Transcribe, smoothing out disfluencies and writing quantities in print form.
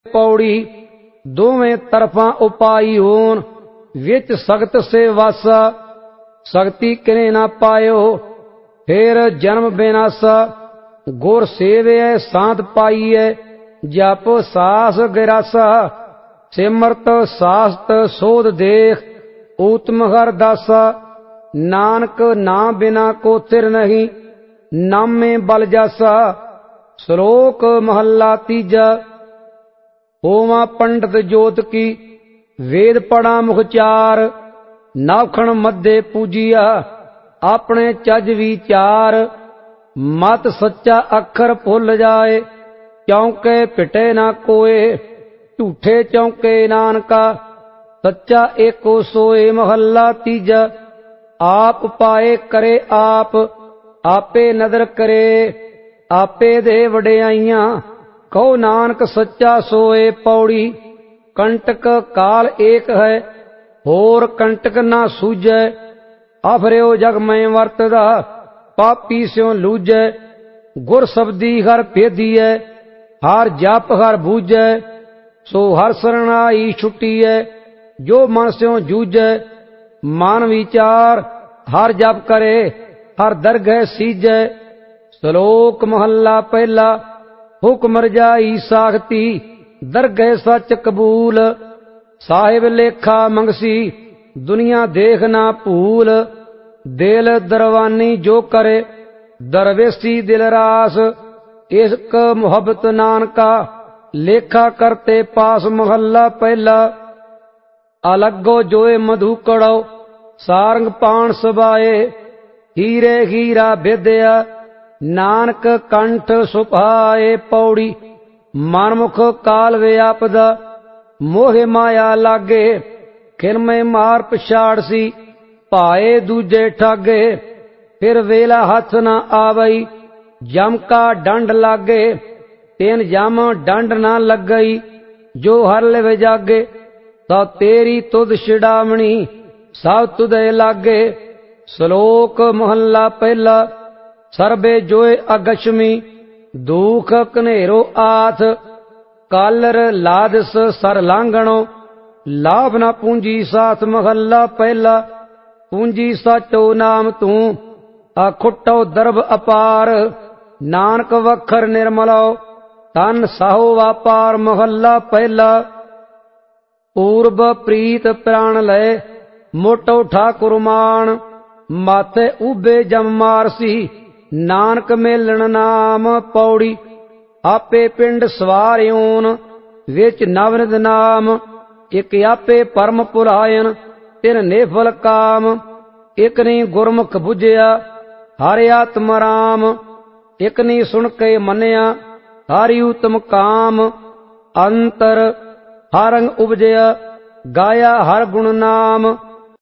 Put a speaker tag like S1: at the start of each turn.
S1: पौड़ी दोवें तरफा उपाई होन विच सख्त से वासा सख्ती किने ना पायो फिर जन्म बेनासा गुर सेवे सांत पाईए जप सास गिरासा सिमरत सास्त सोध देख ऊतम हर दासा नानक ना बिना को तिर नहीं नामे बल जासा। श्लोक महला तीजा। होवा पंडित जोत की वेद पढ़ा मुख चार नाखण मध्य पूजिया अपने चज विचार मत सच्चा अखर भुल जाए चौंके पिटे ना कोय झूठे चौंके नानका सच्चा एको सोए। महला तीजा। आप पाए करे आप आपे नदर करे आपे दे वडियाइयां कहो नानक सच्चा सोए। पौड़ी कंटक काल एक है होर कंटक ना सूझै अफरियो जग में वरतदा पापी स्यों लूझै। गुर शब्दी हर भेदियै हर जप हर बूझै सो हर शरणाई छुट्टीयै जो मन स्यों जूझै। मन विचार हर जप करे हर दरगह सीजै। श्लोक महला पहला। हुक्म रजाई साखती दरगह सच कबूल साहिब लेखा मंगसी दुनिया देखना भूल दिल दरवानी जो करे दरवेसी दिल रास इश्क मोहब्बत नानका लेखा करते पास। महला पहला। अलगो जोए मधु कड़ो सारंग पान सबाए हीरे हीरा विद्या नानक कंठ सुभाए। पौड़ी मनमुख काल व्यापदा मोहे माया लागे खिरमे मार पछाड़सी भाए दूजे ठागे फिर वेला हथ न आवई जम का डंड लागे तेन जम डंड न लगई जो हर लिव जागे तो तेरी तुद छिड़ावनी सब तुदे लागे। श्लोक महला पहला। सर्बे जोए अगछमी दुख कनेरो आथ कालर लादस सर लांगणो लाभ न पूंजी साथ। महला पहला। पूंजी साचो नाम तू अखुटो दरब अपार नानक वखर निर्मलो तन साहो वापार। महला पहला। पूर्व प्रीत प्राण लय मोटो ठाकुर मान माथे उबे जम मारसी नानक मेलन नाम। पौड़ी आपे पिंड सवारियोन विच नवनिध नाम एक आपे परम पुरायन तिन नेफल काम एक नी गुरमुख बुझिया हरि आत्म राम एक नी सुन के मनिया हरि उत्तम काम। अंतर हरंग उपजया गाया हर गुण नाम